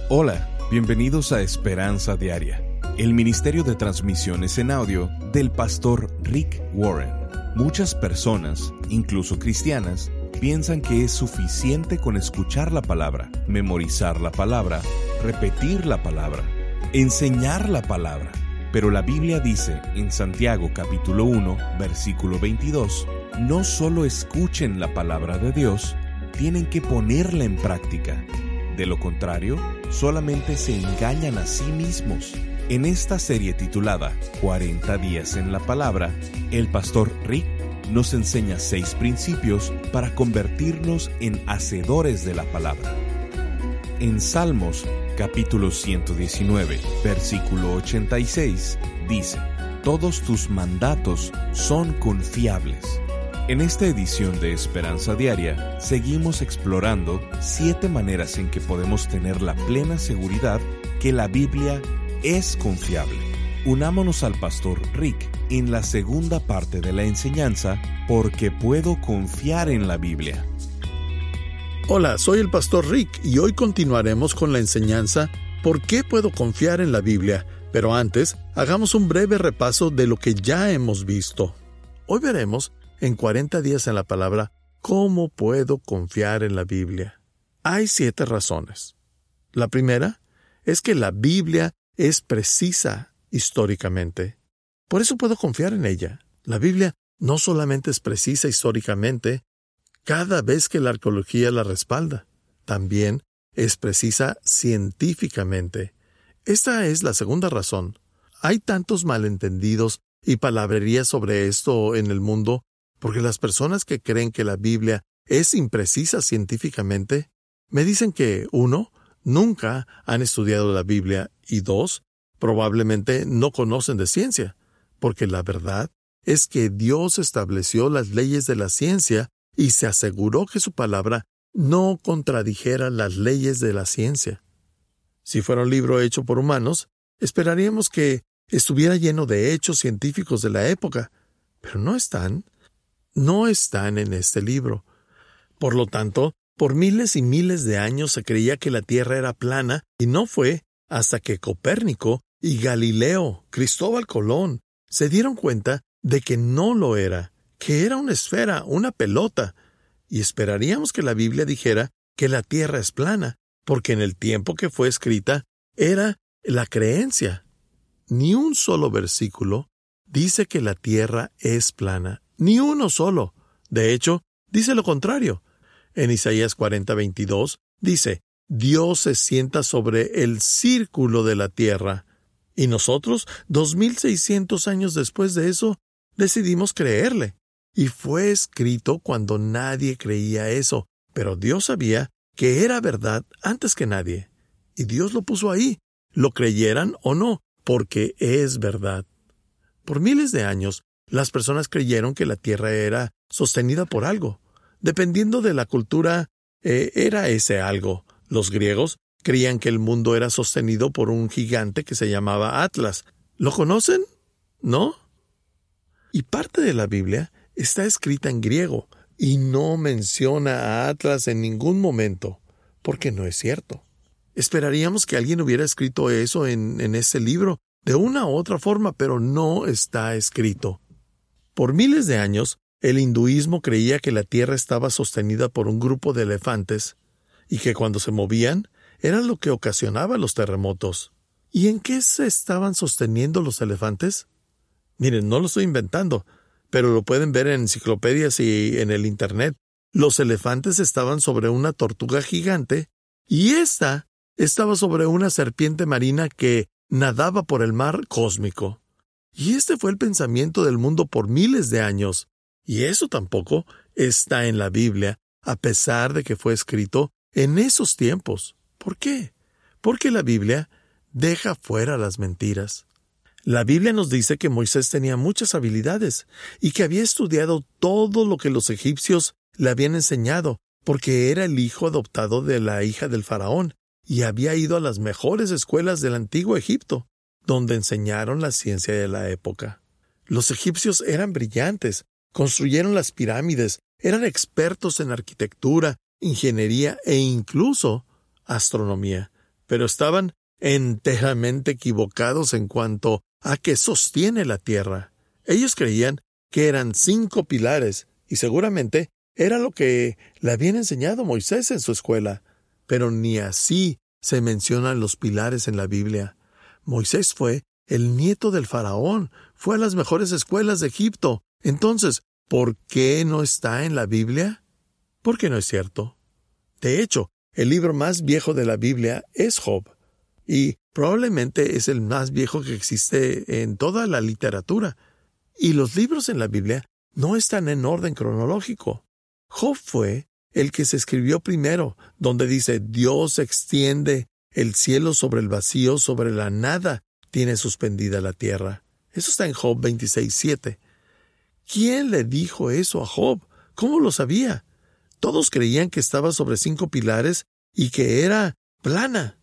Hola, bienvenidos a Esperanza Diaria, el ministerio de transmisiones en audio del pastor Rick Warren. Muchas personas, incluso cristianas, piensan que es suficiente con escuchar la palabra, memorizar la palabra, repetir la palabra, enseñar la palabra. Pero la Biblia dice en Santiago capítulo 1, versículo 22, no solo escuchen la palabra de Dios, tienen que ponerla en práctica. De lo contrario, solamente se engañan a sí mismos. En esta serie titulada 40 días en la palabra, el pastor Rick nos enseña 6 principios para convertirnos en hacedores de la palabra. En Salmos, capítulo 119, versículo 86, dice, todos tus mandatos son confiables. En esta edición de Esperanza Diaria, seguimos explorando 7 maneras en que podemos tener la plena seguridad que la Biblia es confiable. Unámonos al pastor Rick en la segunda parte de la enseñanza, porque puedo confiar en la Biblia. Hola, soy el pastor Rick y hoy continuaremos con la enseñanza ¿Por qué puedo confiar en la Biblia? Pero antes, hagamos un breve repaso de lo que ya hemos visto. Hoy veremos, en 40 días en la palabra, ¿cómo puedo confiar en la Biblia? Hay 7 razones. La primera es que la Biblia es precisa históricamente. Por eso puedo confiar en ella. La Biblia no solamente es precisa históricamente, cada vez que la arqueología la respalda, también es precisa científicamente. Esta es la segunda razón. Hay tantos malentendidos y palabrerías sobre esto en el mundo porque las personas que creen que la Biblia es imprecisa científicamente me dicen que 1. Nunca han estudiado la Biblia y 2. Probablemente no conocen de ciencia, porque la verdad es que Dios estableció las leyes de la ciencia y se aseguró que su palabra no contradijera las leyes de la ciencia. Si fuera un libro hecho por humanos, esperaríamos que estuviera lleno de hechos científicos de la época, pero no están en este libro. Por lo tanto, por miles y miles de años se creía que la Tierra era plana y no fue hasta que Copérnico y Galileo, Cristóbal Colón, se dieron cuenta de que no lo era, que era una esfera, una pelota, y esperaríamos que la Biblia dijera que la Tierra es plana, porque en el tiempo que fue escrita era la creencia. Ni un solo versículo dice que la Tierra es plana, ni uno solo. De hecho, dice lo contrario. En Isaías 40:22 dice, Dios se sienta sobre el círculo de la tierra. Y nosotros, 2600 años después de eso, decidimos creerle. Y fue escrito cuando nadie creía eso, pero Dios sabía que era verdad antes que nadie. Y Dios lo puso ahí, lo creyeran o no, porque es verdad. Por miles de años, las personas creyeron que la tierra era sostenida por algo. Dependiendo de la cultura, era ese algo. Los griegos creían que el mundo era sostenido por un gigante que se llamaba Atlas. ¿Lo conocen? ¿No? Y parte de la Biblia está escrita en griego y no menciona a Atlas en ningún momento, porque no es cierto. Esperaríamos que alguien hubiera escrito eso en ese libro de una u otra forma, pero no está escrito. Por miles de años, el hinduismo creía que la tierra estaba sostenida por un grupo de elefantes y que cuando se movían era lo que ocasionaba los terremotos. ¿Y en qué se estaban sosteniendo los elefantes? Miren, no lo estoy inventando, pero lo pueden ver en enciclopedias y en el Internet. Los elefantes estaban sobre una tortuga gigante y ésta estaba sobre una serpiente marina que nadaba por el mar cósmico. Y este fue el pensamiento del mundo por miles de años. Y eso tampoco está en la Biblia, a pesar de que fue escrito en esos tiempos. ¿Por qué? Porque la Biblia deja fuera las mentiras. La Biblia nos dice que Moisés tenía muchas habilidades y que había estudiado todo lo que los egipcios le habían enseñado, porque era el hijo adoptado de la hija del faraón y había ido a las mejores escuelas del antiguo Egipto, donde enseñaron la ciencia de la época. Los egipcios eran brillantes, construyeron las pirámides, eran expertos en arquitectura, ingeniería e incluso astronomía. pero estaban enteramente equivocados en cuanto a qué sostiene la tierra. Ellos creían que eran 5 pilares, y seguramente era lo que le habían enseñado Moisés en su escuela. Pero ni así se mencionan los pilares en la Biblia. Moisés fue el nieto del faraón, fue a las mejores escuelas de Egipto. Entonces, ¿por qué no está en la Biblia? Porque no es cierto. De hecho, el libro más viejo de la Biblia es Job, y probablemente es el más viejo que existe en toda la literatura. Y los libros en la Biblia no están en orden cronológico. Job fue el que se escribió primero, donde dice: Dios extiende el cielo sobre el vacío, sobre la nada tiene suspendida la tierra. Eso está en Job 26:7. ¿Quién le dijo eso a Job? ¿Cómo lo sabía? Todos creían que estaba sobre 5 pilares y que era plana.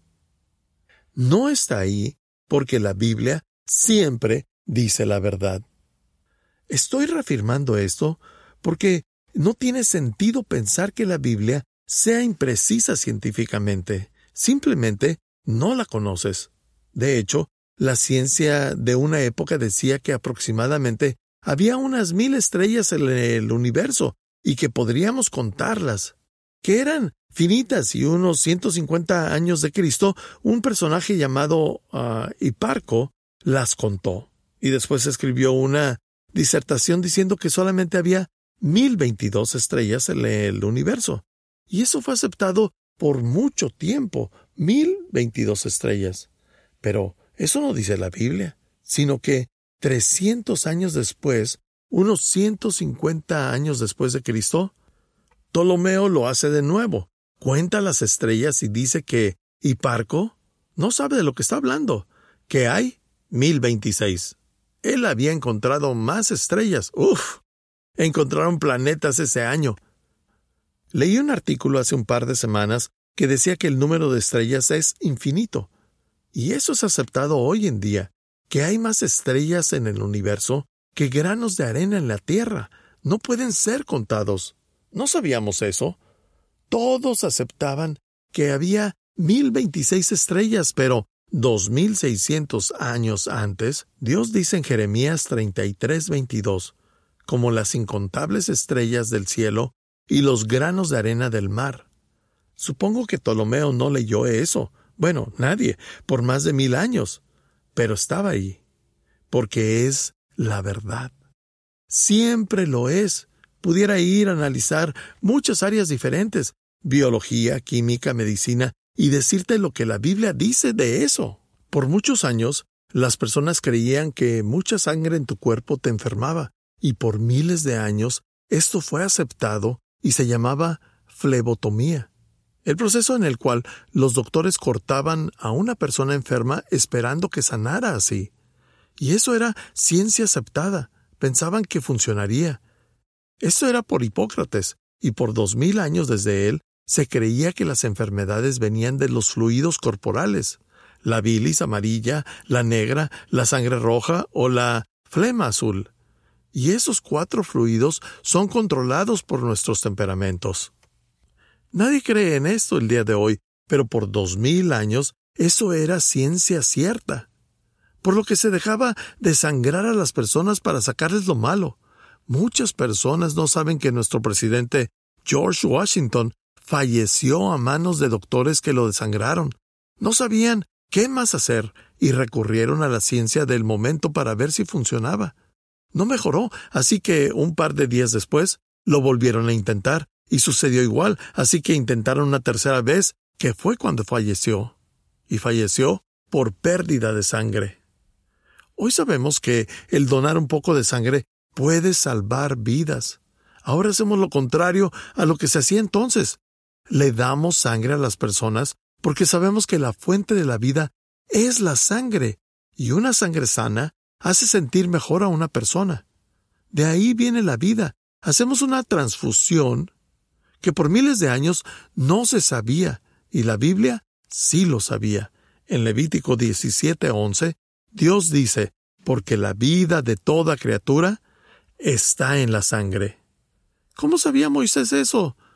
No está ahí porque la Biblia siempre dice la verdad. Estoy reafirmando esto porque no tiene sentido pensar que la Biblia sea imprecisa científicamente. Simplemente no la conoces. De hecho, la ciencia de una época decía que aproximadamente había unas 1000 estrellas en el universo y que podríamos contarlas, que eran finitas, y unos 150 años de Cristo, un personaje llamado Hiparco las contó. Y después escribió una disertación diciendo que solamente había 1022 estrellas en el universo. Y eso fue aceptado por mucho tiempo, 1022 estrellas. Pero eso no dice la Biblia, sino que 300 años después, unos 150 años después de Cristo, Ptolomeo lo hace de nuevo. Cuenta las estrellas y dice que Hiparco no sabe de lo que está hablando, que hay 1026. Él había encontrado más estrellas. Encontraron planetas ese año. Leí un artículo hace un par de semanas que decía que el número de estrellas es infinito. Y eso es aceptado hoy en día, que hay más estrellas en el universo que granos de arena en la Tierra. No pueden ser contados. ¿No sabíamos eso? Todos aceptaban que había 1026 estrellas, pero 2600 años antes, Dios dice en Jeremías 33:22, como las incontables estrellas del cielo y los granos de arena del mar. Supongo que Ptolomeo no leyó eso. Bueno, nadie, por más de 1000 años. Pero estaba ahí, porque es la verdad. Siempre lo es. Pudiera ir a analizar muchas áreas diferentes, biología, química, medicina, y decirte lo que la Biblia dice de eso. Por muchos años, las personas creían que mucha sangre en tu cuerpo te enfermaba, y por miles de años esto fue aceptado y se llamaba flebotomía, el proceso en el cual los doctores cortaban a una persona enferma esperando que sanara así. Y eso era ciencia aceptada. Pensaban que funcionaría. Esto era por Hipócrates, y por 2000 años desde él se creía que las enfermedades venían de los fluidos corporales, la bilis amarilla, la negra, la sangre roja o la flema azul. Y esos 4 fluidos son controlados por nuestros temperamentos. Nadie cree en esto el día de hoy, pero por 2000 años eso era ciencia cierta. Por lo que se dejaba desangrar a las personas para sacarles lo malo. Muchas personas no saben que nuestro presidente George Washington falleció a manos de doctores que lo desangraron. No sabían qué más hacer y recurrieron a la ciencia del momento para ver si funcionaba. No mejoró, así que un par de días después lo volvieron a intentar y sucedió igual, así que intentaron una tercera vez, que fue cuando falleció. Y falleció por pérdida de sangre. Hoy sabemos que el donar un poco de sangre puede salvar vidas. Ahora hacemos lo contrario a lo que se hacía entonces. Le damos sangre a las personas porque sabemos que la fuente de la vida es la sangre, y una sangre sana hace sentir mejor a una persona. De ahí viene la vida. Hacemos una transfusión que por miles de años no se sabía, y la Biblia sí lo sabía. En Levítico 17:11, Dios dice: porque la vida de toda criatura está en la sangre. ¿Cómo sabía Moisés eso?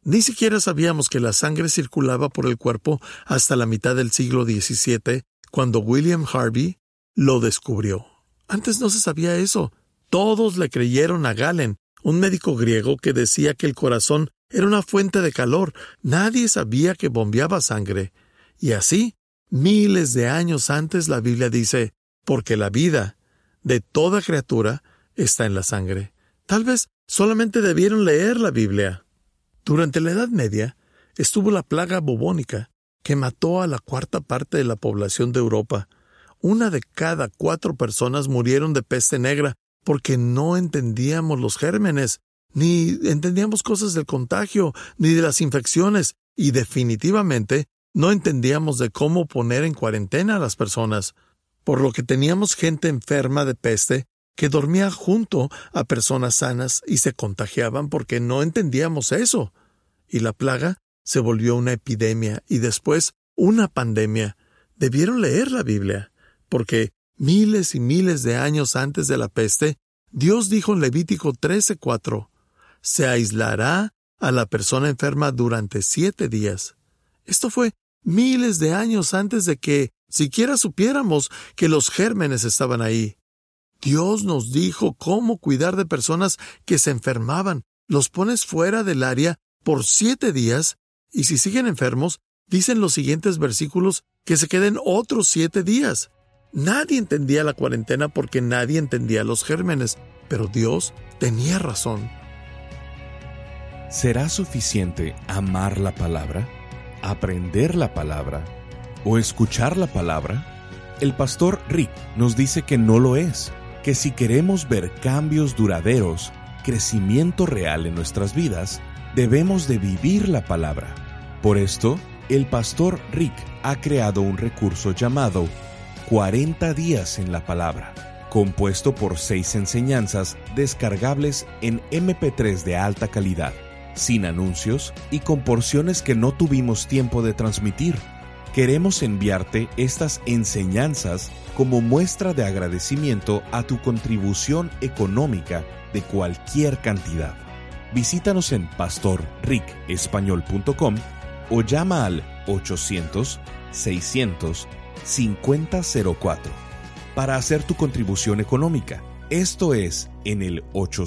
Ni siquiera sabíamos que la sangre circulaba por el cuerpo hasta la mitad del siglo XVII, cuando William Harvey lo descubrió. Antes no se sabía eso. Todos le creyeron a Galen, un médico griego que decía que el corazón era una fuente de calor. Nadie sabía que bombeaba sangre. Y así, miles de años antes, la Biblia dice, porque la vida de toda criatura está en la sangre. Tal vez solamente debieron leer la Biblia. Durante la Edad Media estuvo la plaga bubónica, que mató a la cuarta parte de la población de Europa. 1 de cada 4 personas murieron de peste negra porque no entendíamos los gérmenes, ni entendíamos cosas del contagio, ni de las infecciones, y definitivamente no entendíamos de cómo poner en cuarentena a las personas, por lo que teníamos gente enferma de peste que dormía junto a personas sanas y se contagiaban porque no entendíamos eso. Y la plaga se volvió una epidemia y después una pandemia. Debieron leer la Biblia, porque miles y miles de años antes de la peste, Dios dijo en Levítico 13:4, se aislará a la persona enferma durante 7 días. Esto fue miles de años antes de que siquiera supiéramos que los gérmenes estaban ahí. Dios nos dijo cómo cuidar de personas que se enfermaban. Los pones fuera del área por 7 días, y si siguen enfermos, dicen los siguientes versículos que se queden otros 7 días. Nadie entendía la cuarentena porque nadie entendía los gérmenes, pero Dios tenía razón. ¿Será suficiente amar la palabra, aprender la palabra o escuchar la palabra? El pastor Rick nos dice que no lo es, que si queremos ver cambios duraderos, crecimiento real en nuestras vidas, debemos de vivir la palabra. Por esto, el pastor Rick ha creado un recurso llamado 40 días en la palabra, compuesto por 6 enseñanzas descargables en MP3 de alta calidad, sin anuncios y con porciones que no tuvimos tiempo de transmitir. Queremos enviarte estas enseñanzas como muestra de agradecimiento a tu contribución económica de cualquier cantidad. Visítanos en pastorricespañol.com o llama al 800-600-5004 para hacer tu contribución económica. Esto es en el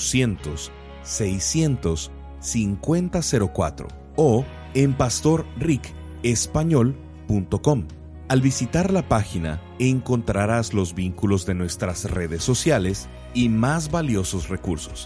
800-600-5004 o en pastorricespañol.com. Al visitar la página encontrarás los vínculos de nuestras redes sociales y más valiosos recursos.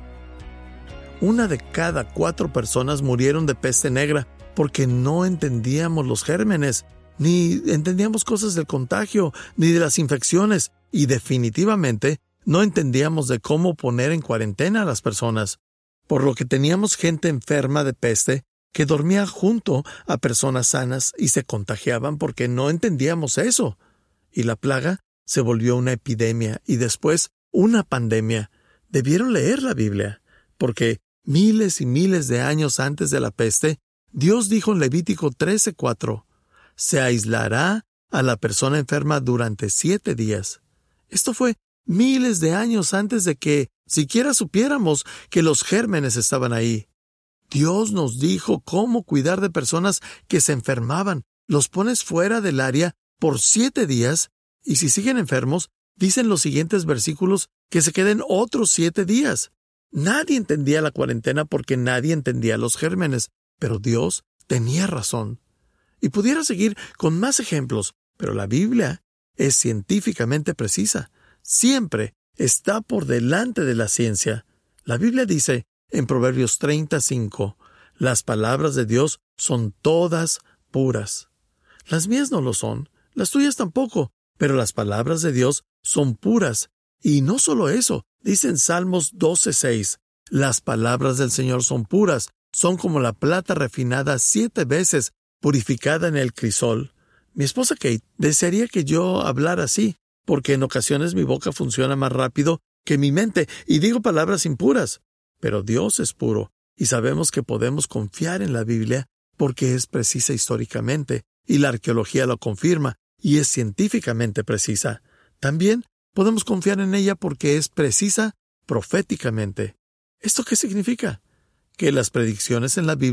1 de cada 4 personas murieron de peste negra porque no entendíamos los gérmenes, ni entendíamos cosas del contagio, ni de las infecciones, y definitivamente no entendíamos de cómo poner en cuarentena a las personas, por lo que teníamos gente enferma de peste que dormía junto a personas sanas y se contagiaban porque no entendíamos eso. Y la plaga se volvió una epidemia y después una pandemia. Debieron leer la Biblia, porque miles y miles de años antes de la peste, Dios dijo en Levítico 13:4, se aislará a la persona enferma durante 7 días. Esto fue miles de años antes de que siquiera supiéramos que los gérmenes estaban ahí. Dios nos dijo cómo cuidar de personas que se enfermaban. Los pones fuera del área por 7 días, y si siguen enfermos, dicen los siguientes versículos que se queden otros 7 días. Nadie entendía la cuarentena porque nadie entendía los gérmenes, pero Dios tenía razón. Y pudiera seguir con más ejemplos, pero la Biblia es científicamente precisa. Siempre está por delante de la ciencia. La Biblia dice en Proverbios 35, las palabras de Dios son todas puras. Las mías no lo son, las tuyas tampoco, pero las palabras de Dios son puras. Y no solo eso, dice en Salmos 12:6, las palabras del Señor son puras, son como la plata refinada 7 veces, purificada en el crisol. Mi esposa Kate desearía que yo hablara así, porque en ocasiones mi boca funciona más rápido que mi mente y digo palabras impuras. Pero Dios es puro, y sabemos que podemos confiar en la Biblia porque es precisa históricamente, y la arqueología lo confirma, y es científicamente precisa. También podemos confiar en ella porque es precisa proféticamente. ¿Esto qué significa? Que las predicciones en la Biblia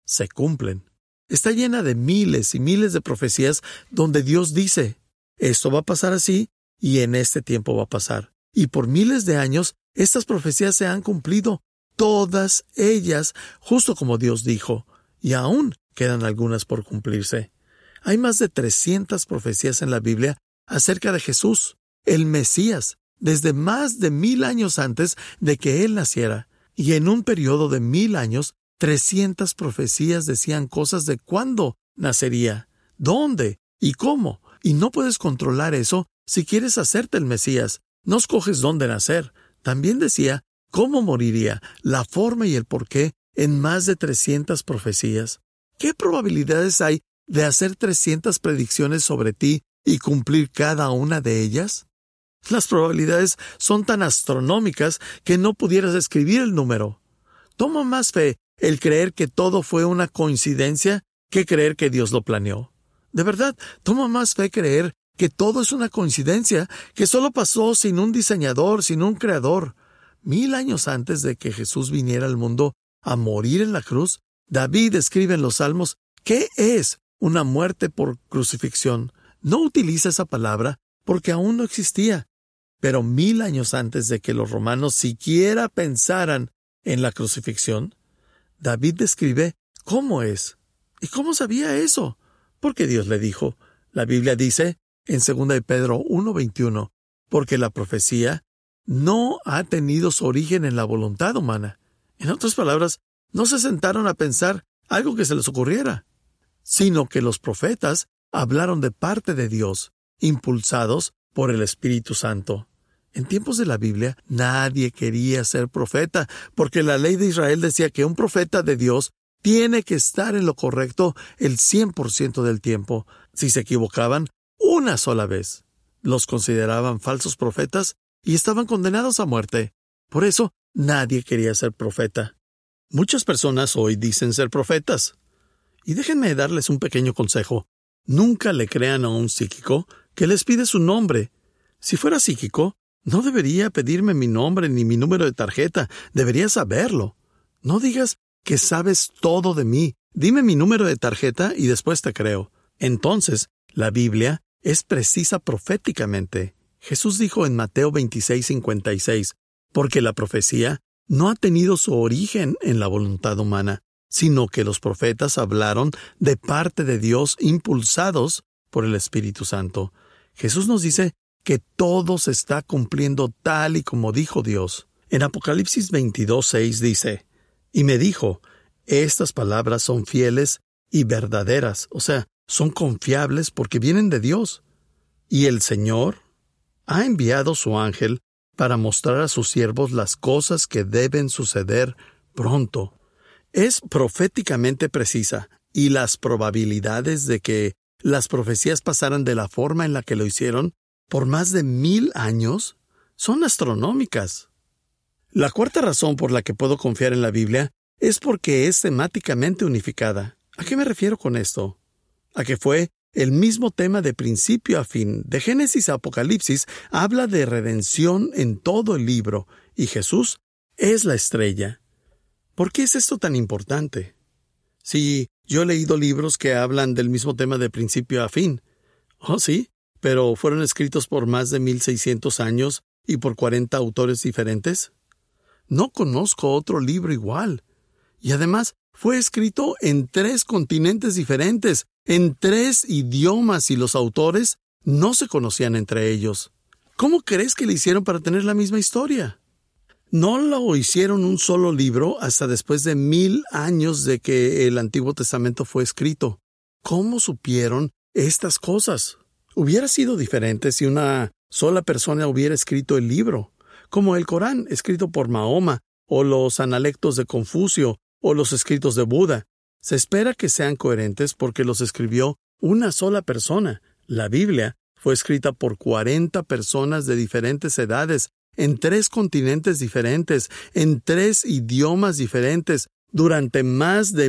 se cumplen. Está llena de miles y miles de profecías donde Dios dice, esto va a pasar así y en este tiempo va a pasar. Y por miles de años, estas profecías se han cumplido, todas ellas, justo como Dios dijo, y aún quedan algunas por cumplirse. Hay más de 300 profecías en la Biblia acerca de Jesús, el Mesías, desde más de 1000 años antes de que Él naciera. Y en un periodo de 1000 años, 300 profecías decían cosas de cuándo nacería, dónde y cómo. Y no puedes controlar eso si quieres hacerte el Mesías. No escoges dónde nacer. También decía cómo moriría, la forma y el porqué en más de 300 profecías. ¿Qué probabilidades hay de hacer 300 predicciones sobre ti y cumplir cada una de ellas? Las probabilidades son tan astronómicas que no pudieras escribir el número. Toma más fe el creer que todo fue una coincidencia que creer que Dios lo planeó. De verdad, toma más fe creer que todo es una coincidencia, que solo pasó sin un diseñador, sin un creador. 1000 años antes de que Jesús viniera al mundo a morir en la cruz, David escribe en los Salmos ¿qué es una muerte por crucifixión? No utiliza esa palabra porque aún no existía. Pero 1000 años antes de que los romanos siquiera pensaran en la crucifixión, David describe cómo es. ¿Y cómo sabía eso? Porque Dios le dijo. La Biblia dice en 2 de Pedro 1:21, porque la profecía no ha tenido su origen en la voluntad humana. En otras palabras, no se sentaron a pensar algo que se les ocurriera, sino que los profetas hablaron de parte de Dios, impulsados por el Espíritu Santo. En tiempos de la Biblia, nadie quería ser profeta, porque la ley de Israel decía que un profeta de Dios tiene que estar en lo correcto el 100% del tiempo. Si se equivocaban una sola vez, los consideraban falsos profetas y estaban condenados a muerte. Por eso, nadie quería ser profeta. Muchas personas hoy dicen ser profetas. Y déjenme darles un pequeño consejo. Nunca le crean a un psíquico que les pide su nombre. Si fuera psíquico, no debería pedirme mi nombre ni mi número de tarjeta. Debería saberlo. No digas que sabes todo de mí. Dime mi número de tarjeta y después te creo. Entonces, la Biblia es precisa proféticamente. Jesús dijo en Mateo 26:56, porque la profecía no ha tenido su origen en la voluntad humana, sino que los profetas hablaron de parte de Dios impulsados por el Espíritu Santo. Jesús nos dice que todo se está cumpliendo tal y como dijo Dios. En Apocalipsis 22:6 dice, y me dijo, estas palabras son fieles y verdaderas, o sea, son confiables porque vienen de Dios. Y el Señor ha enviado su ángel para mostrar a sus siervos las cosas que deben suceder pronto. Es proféticamente precisa, y las probabilidades de que las profecías pasaran de la forma en la que lo hicieron por más de 1000 años son astronómicas. La cuarta razón por la que puedo confiar en la Biblia es porque es temáticamente unificada. ¿A qué me refiero con esto? A que fue el mismo tema de principio a fin. De Génesis a Apocalipsis habla de redención en todo el libro, y Jesús es la estrella. ¿Por qué es esto tan importante? Sí, yo he leído libros que hablan del mismo tema de principio a fin. Oh, sí, pero fueron escritos por más de 1600 años y por 40 autores diferentes. No conozco otro libro igual. Y además, fue escrito en 3 continentes diferentes, en 3 idiomas, y los autores no se conocían entre ellos. ¿Cómo crees que le hicieron para tener la misma historia? No lo hicieron un solo libro hasta después de 1000 años de que el Antiguo Testamento fue escrito. ¿Cómo supieron estas cosas? Hubiera sido diferente si una sola persona hubiera escrito el libro, como el Corán, escrito por Mahoma, o los Analectos de Confucio, o los escritos de Buda. Se espera que sean coherentes porque los escribió una sola persona. La Biblia fue escrita por 40 personas de diferentes edades, en 3 continentes diferentes, en 3 idiomas diferentes, durante más de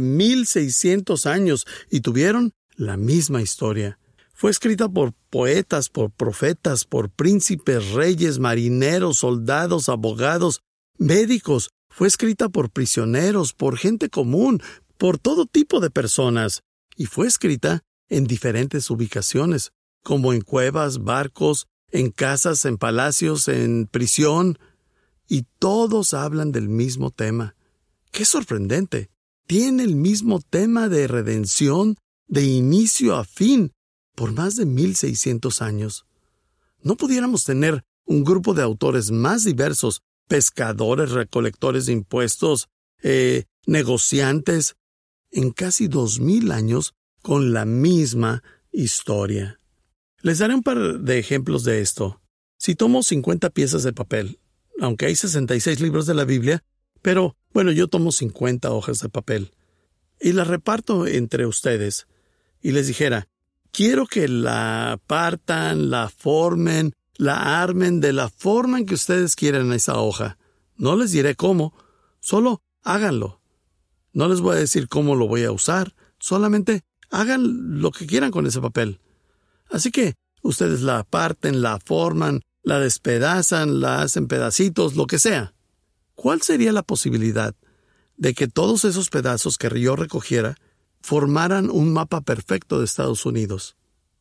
1600 años, y tuvieron la misma historia. Fue escrita por poetas, por profetas, por príncipes, reyes, marineros, soldados, abogados, médicos. Fue escrita por prisioneros, por gente común, por todo tipo de personas y fue escrita en diferentes ubicaciones, como en cuevas, barcos, en casas, en palacios, en prisión, y todos hablan del mismo tema. ¡Qué sorprendente! Tiene el mismo tema de redención de inicio a fin por más de 1600 años. ¿No pudiéramos tener un grupo de autores más diversos, pescadores, recolectores de impuestos, negociantes, en casi 2000 años con la misma historia? Les daré un par de ejemplos de esto. Si tomo 50 piezas de papel, aunque hay 66 libros de la Biblia, pero, yo tomo 50 hojas de papel y las reparto entre ustedes y les dijera, quiero que la partan, la formen, la armen de la forma en que ustedes quieran esa hoja. No les diré cómo, solo háganlo. No les voy a decir cómo lo voy a usar, solamente hagan lo que quieran con ese papel. Así que ustedes la parten, la forman, la despedazan, la hacen pedacitos, lo que sea. ¿Cuál sería la posibilidad de que todos esos pedazos que yo recogiera formaran un mapa perfecto de Estados Unidos?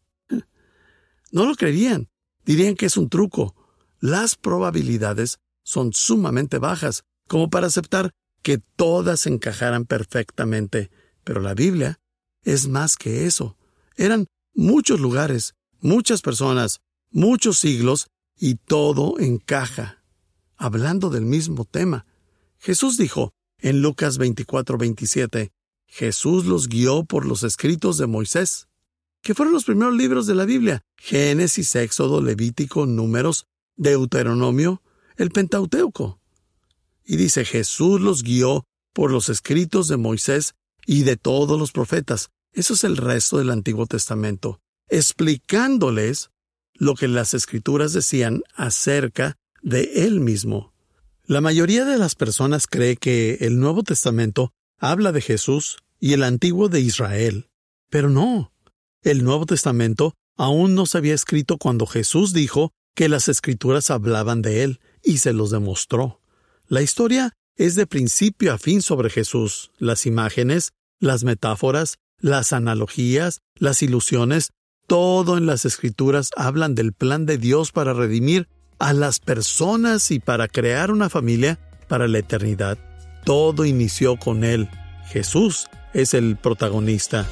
No lo creerían. Dirían que es un truco. Las probabilidades son sumamente bajas, como para aceptar que todas encajaran perfectamente. Pero la Biblia es más que eso. Eran muchos lugares, muchas personas, muchos siglos, y todo encaja. Hablando del mismo tema, Jesús dijo en Lucas 24:27, Jesús los guió por los escritos de Moisés, que fueron los primeros libros de la Biblia: Génesis, Éxodo, Levítico, Números, Deuteronomio, el Pentateuco. Y dice, Jesús los guió por los escritos de Moisés y de todos los profetas. Eso es el resto del Antiguo Testamento, explicándoles lo que las Escrituras decían acerca de Él mismo. La mayoría de las personas cree que el Nuevo Testamento habla de Jesús y el Antiguo de Israel. Pero no. El Nuevo Testamento aún no se había escrito cuando Jesús dijo que las Escrituras hablaban de Él y se los demostró. La historia es de principio a fin sobre Jesús. Las imágenes, las metáforas, las analogías, las ilusiones, todo en las Escrituras hablan del plan de Dios para redimir a las personas y para crear una familia para la eternidad. Todo inició con Él. Jesús es el protagonista.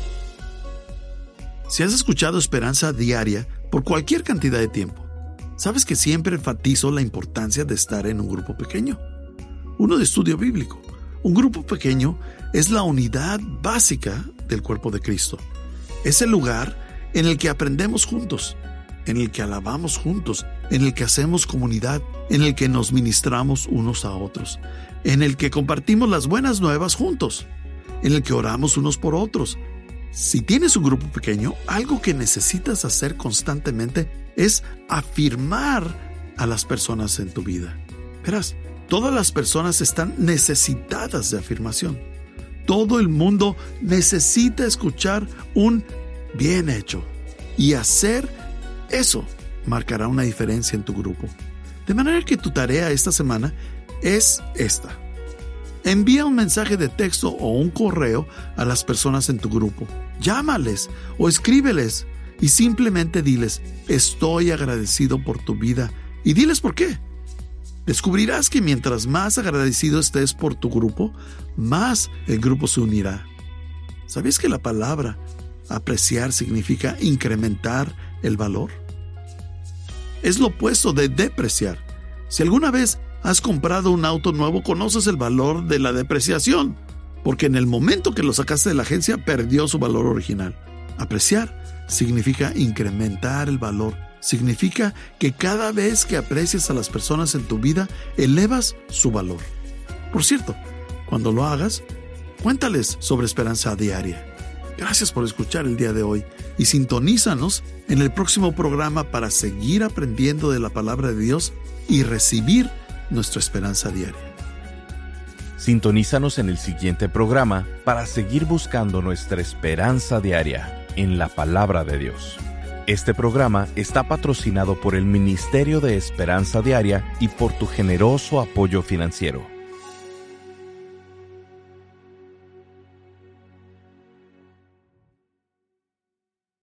Si has escuchado Esperanza Diaria por cualquier cantidad de tiempo, sabes que siempre enfatizo la importancia de estar en un grupo pequeño. Uno de estudio bíblico. Un grupo pequeño es la unidad básica del cuerpo de Cristo. Es el lugar en el que aprendemos juntos, en el que alabamos juntos, en el que hacemos comunidad, en el que nos ministramos unos a otros, en el que compartimos las buenas nuevas juntos, en el que oramos unos por otros. Si tienes un grupo pequeño, algo que necesitas hacer constantemente es afirmar a las personas en tu vida. Verás, todas las personas están necesitadas de afirmación. Todo el mundo necesita escuchar un bien hecho. Y hacer eso marcará una diferencia en tu grupo. De manera que tu tarea esta semana es esta. Envía un mensaje de texto o un correo a las personas en tu grupo. Llámales o escríbeles y simplemente diles, estoy agradecido por tu vida, y diles por qué. Descubrirás que mientras más agradecido estés por tu grupo, más el grupo se unirá. ¿Sabías que la palabra apreciar significa incrementar el valor? Es lo opuesto de depreciar. Si alguna vez has comprado un auto nuevo, conoces el valor de la depreciación, porque en el momento que lo sacaste de la agencia perdió su valor original. Apreciar significa incrementar el valor. Significa que cada vez que aprecias a las personas en tu vida, elevas su valor. Por cierto, cuando lo hagas, cuéntales sobre Esperanza Diaria. Gracias por escuchar el día de hoy y sintonízanos en el próximo programa para seguir aprendiendo de la palabra de Dios y recibir nuestra esperanza diaria. Sintonízanos en el siguiente programa para seguir buscando nuestra esperanza diaria en la palabra de Dios. Este programa está patrocinado por el Ministerio de Esperanza Diaria y por tu generoso apoyo financiero.